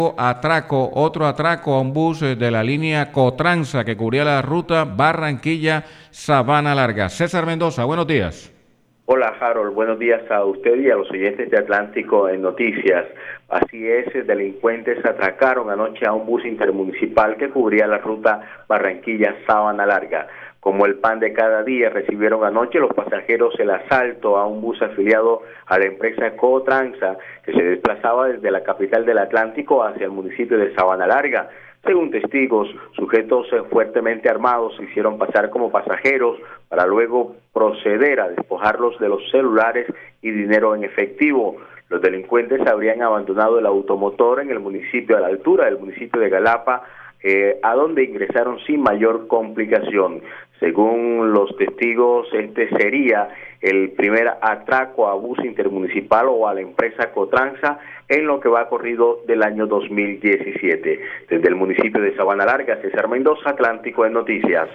otro atraco a un bus de la línea Cotransa que cubría la ruta Barranquilla-Sabana Larga. César Mendoza, buenos días. Hola Harold, buenos días a usted y a los oyentes de Atlántico en Noticias. Así es, delincuentes atracaron anoche a un bus intermunicipal que cubría la ruta Barranquilla-Sabana Larga. Como el pan de cada día, recibieron anoche los pasajeros el asalto a un bus afiliado a la empresa Cotransa que se desplazaba desde la capital del Atlántico hacia el municipio de Sabana Larga. Según testigos, sujetos fuertemente armados se hicieron pasar como pasajeros para luego proceder a despojarlos de los celulares y dinero en efectivo. Los delincuentes habrían abandonado el automotor en el municipio, a la altura del municipio de Galapa, a donde ingresaron sin mayor complicación. Según los testigos, este sería el primer atraco a bus intermunicipal o a la empresa Cotransa en lo que va corrido del año 2017. Desde el municipio de Sabana Larga, César Mendoza, Atlántico en Noticias.